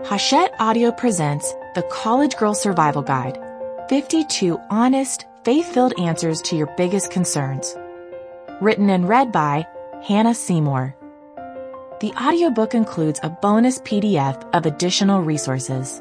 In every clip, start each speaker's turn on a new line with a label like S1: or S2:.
S1: Hachette Audio presents The College Girl Survival Guide, 52 honest, faith-filled answers to your biggest concerns. Written and read by Hannah Seymour. The audiobook includes a bonus PDF of additional resources.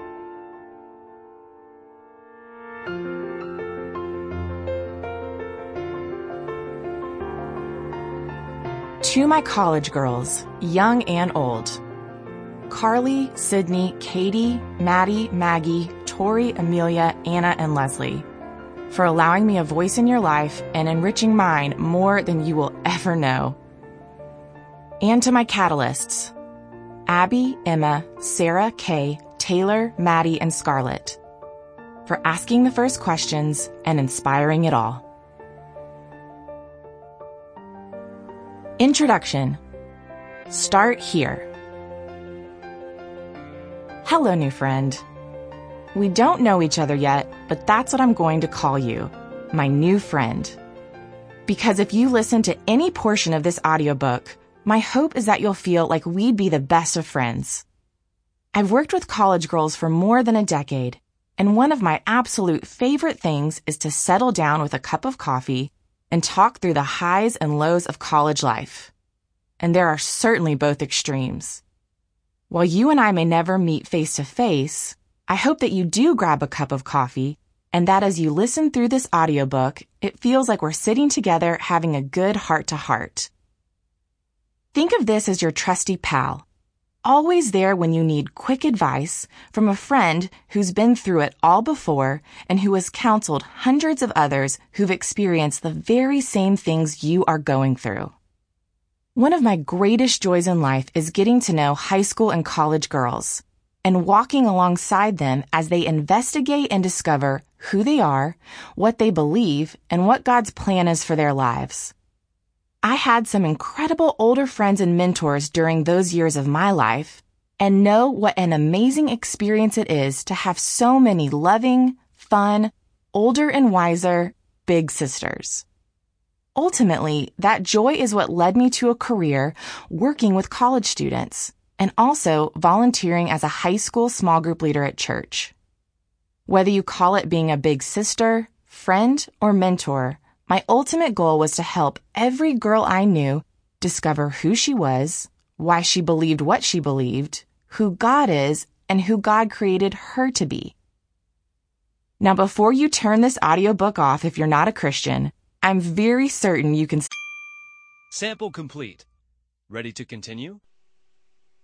S1: To my college girls, young and old. Carly, Sydney, Katie, Maddie, Maggie, Tori, Amelia, Anna, and Leslie, for allowing me a voice in your life and enriching mine more than you will ever know. And to my catalysts, Abby, Emma, Sarah, Kay, Taylor, Maddie, and Scarlett, for asking the first questions and inspiring it all. Introduction. Start here. Hello, new friend. We don't know each other yet, but that's what I'm going to call you, my new friend. Because if you listen to any portion of this audiobook, my hope is that you'll feel like we'd be the best of friends. I've worked with college girls for more than a decade, and one of my absolute favorite things is to settle down with a cup of coffee and talk through the highs and lows of college life. And there are certainly both extremes. While you and I may never meet face to face, I hope that you do grab a cup of coffee and that as you listen through this audiobook, it feels like we're sitting together having a good heart-to-heart. Think of this as your trusty pal, always there when you need quick advice from a friend who's been through it all before and who has counseled hundreds of others who've experienced the very same things you are going through. One of my greatest joys in life is getting to know high school and college girls and walking alongside them as they investigate and discover who they are, what they believe, and what God's plan is for their lives. I had some incredible older friends and mentors during those years of my life and know what an amazing experience it is to have so many loving, fun, older and wiser big sisters. Ultimately, that joy is what led me to a career working with college students and also volunteering as a high school small group leader at church. Whether you call it being a big sister, friend, or mentor, my ultimate goal was to help every girl I knew discover who she was, why she believed what she believed, who God is, and who God created her to be. Now, before you turn this audiobook off if you're not a Christian, I'm very certain you can...
S2: Sample complete. Ready to continue?